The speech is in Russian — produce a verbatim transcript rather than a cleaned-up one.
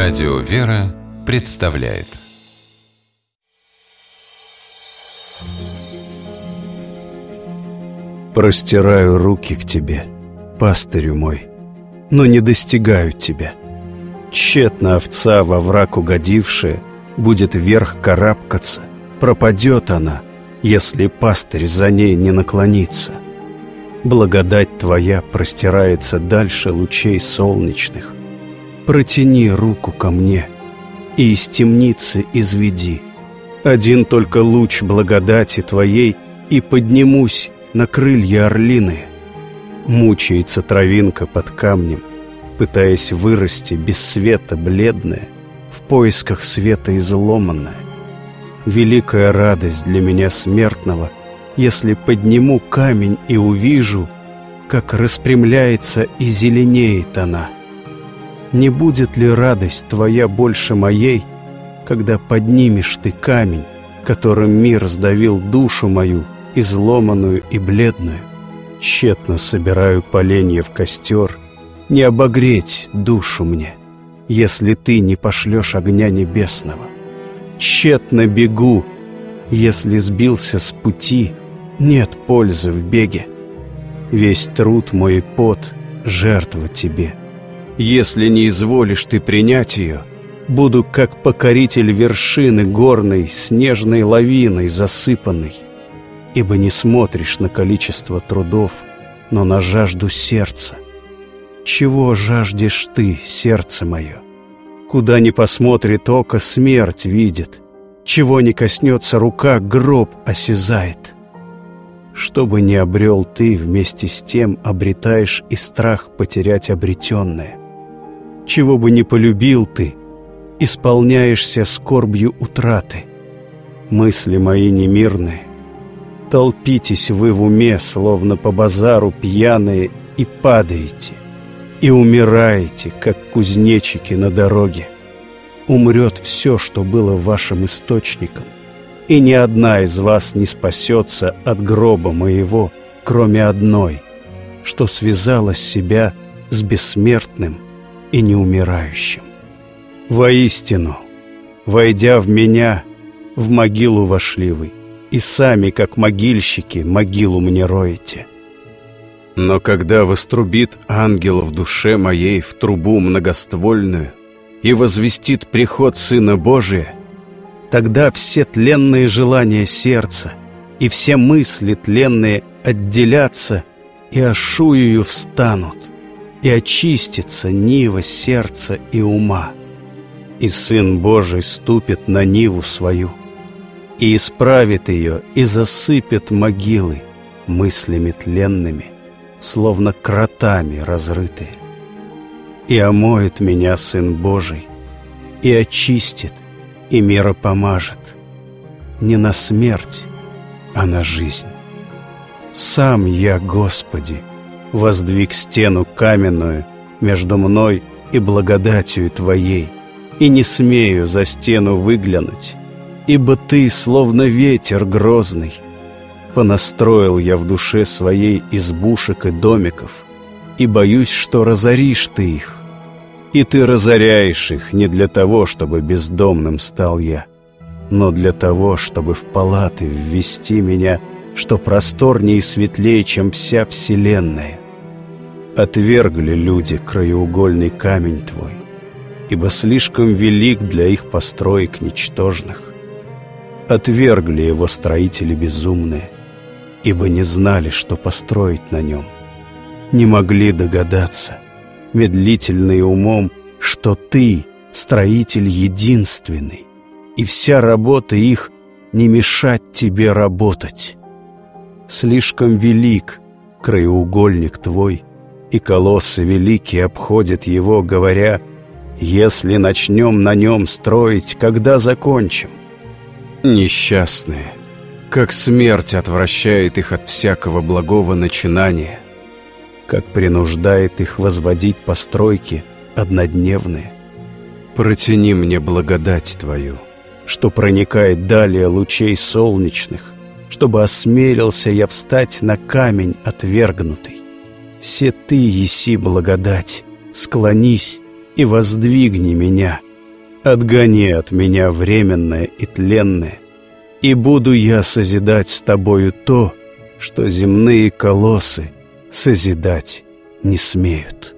Радио «Вера» представляет. Простираю руки к тебе, пастырю мой, но не достигаю тебя. Тщетно овца, во враг угодившая, будет вверх карабкаться, пропадет она, если пастырь за ней не наклонится. Благодать твоя простирается дальше лучей солнечных. Протяни руку ко мне и из темницы изведи. Один только луч благодати твоей, и поднимусь на крылья орлиные. Мучается травинка под камнем, пытаясь вырасти без света бледная, в поисках света изломанная. Великая радость для меня смертного, если подниму камень и увижу, как распрямляется и зеленеет она. Не будет ли радость твоя больше моей, когда поднимешь ты камень, которым мир сдавил душу мою, изломанную и бледную? Тщетно собираю поленья в костер, не обогреть душу мне, если ты не пошлешь огня небесного. Тщетно бегу, если сбился с пути, нет пользы в беге. Весь труд мой и пот — жертва тебе. Если не изволишь ты принять ее, буду как покоритель вершины горной, снежной лавиной засыпанной. Ибо не смотришь на количество трудов, но на жажду сердца. Чего жаждешь ты, сердце мое? Куда ни посмотрит око, смерть видит. Чего не коснется рука, гроб осязает. Чтобы не обрел ты, вместе с тем обретаешь и страх потерять обретенное. Чего бы не полюбил ты, исполняешься скорбью утраты. Мысли мои немирные, толпитесь вы в уме, словно по базару пьяные, и падаете, и умираете, как кузнечики на дороге. Умрет все, что было вашим источником, и ни одна из вас не спасется от гроба моего, кроме одной, что связала себя с бессмертным и неумирающим. Воистину, войдя в меня, в могилу вошли вы, и сами, как могильщики, могилу мне роете. Но когда вострубит ангел в душе моей в трубу многоствольную и возвестит приход Сына Божия, тогда все тленные желания сердца и все мысли тленные отделятся и ошуею встанут, и очистится нива сердца и ума. И Сын Божий ступит на ниву свою, и исправит ее, и засыпет могилы мыслями тленными, словно кротами разрытые. И омоет меня Сын Божий, и очистит, и миропомажет, не на смерть, а на жизнь. Сам я, Господи, воздвиг стену каменную между мной и благодатью Твоей, и не смею за стену выглянуть, ибо Ты, словно ветер грозный, понастроил я в душе своей избушек и домиков, и боюсь, что разоришь Ты их. И Ты разоряешь их не для того, чтобы бездомным стал я, но для того, чтобы в палаты ввести меня, что просторнее и светлее, чем вся вселенная. Отвергли люди краеугольный камень Твой, ибо слишком велик для их построек ничтожных. Отвергли его строители безумные, ибо не знали, что построить на нем. Не могли догадаться, медлительные умом, что Ты, строитель единственный, и вся работа их не мешать Тебе работать. Слишком велик краеугольник Твой, и колоссы великие обходят его, говоря: «Если начнем на нем строить, когда закончим?» Несчастные, как смерть отвращает их от всякого благого начинания, как принуждает их возводить постройки однодневные. Протяни мне благодать Твою, что проникает далее лучей солнечных, чтобы осмелился я встать на камень отвергнутый. Се Ты еси благодать, склонись и воздвигни меня, Отгони от меня временное и тленное, и буду я созидать с тобою то, что земные колоссы созидать не смеют».